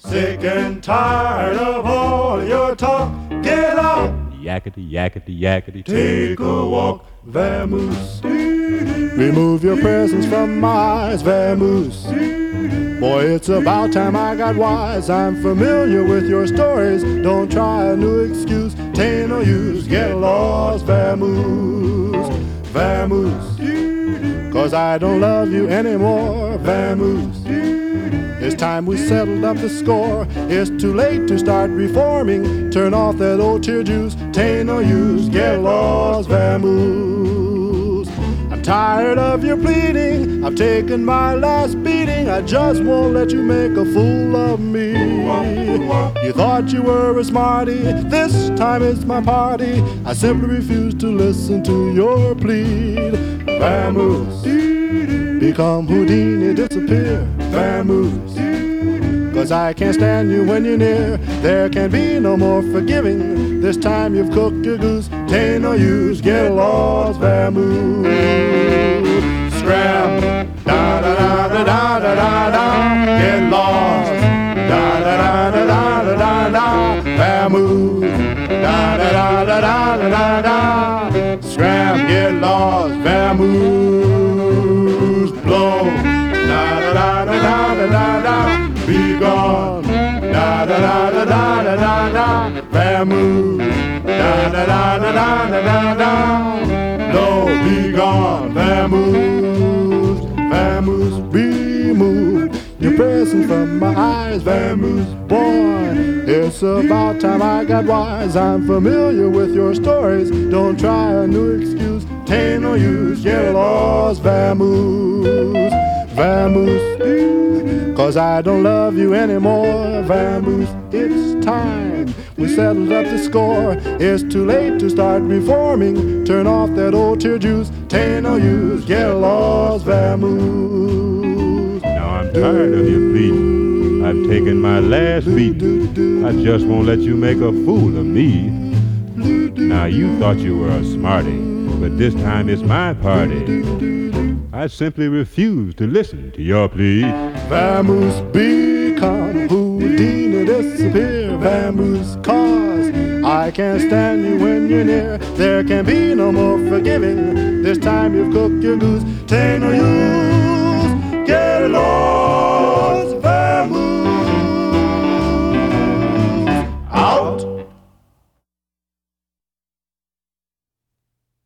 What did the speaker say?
Sick and tired of all your talk. Get out, Yakety, yakety, yakety. take a walk, vamoose. Remove your presence from my eyes, vamoose. Boy, it's about time I got wise. I'm familiar with your stories. Don't try a new excuse. Tain't no use. Get lost, vamoose. Vamoose. 'Cause I don't love you anymore, vamoose. It's time we settled up the score. It's too late to start reforming. Turn off that old tear juice. Tain't no use. Get lost, vamoose. I'm tired of your pleading. I've taken my last beating. I just won't let you make a fool of me. You thought you were a smarty. This time it's my party. I simply refuse to listen to your plead. Vamoose. Become Houdini, disappear. Vamoose. 'Cause I can't stand you when you're near. There can be no more forgiving. This time you've cooked your goose. Tain't no use. Get lost, vamoose. Scram. Da da da da da da da da. Get lost. Da da da da da da da da. Vamoose. Da da da da da da da da. Scram. Get lost, vamoose. Blow. Da da da da da da da da. Be gone. Da da da da da da da da. Vamoose. Da da da da da da da da. No, be gone. Vamoose. Vamoose, be moved. Your presence from my eyes, vamoose. Boy, it's about time I got wise. I'm familiar with your stories. Don't try a new excuse. Tain't no use. Get lost, vamoose. Vamoose. 'Cause I don't love you anymore, vamoose. It's time we settled up the score. It's too late to start reforming. Turn off that old tear juice. Tain't no use. Get lost, vamoose. Now I'm tired of your pleading. I've taken my last beating. I just won't let you make a fool of me. Now you thought you were a smarty, but this time it's my party. I simply refuse to listen to your plea. Vamoose, become Houdini, disappear, vamoose, 'cause I can't stand you when you're near. There can be no more forgiving. This time you've cooked your goose. Tain't no use.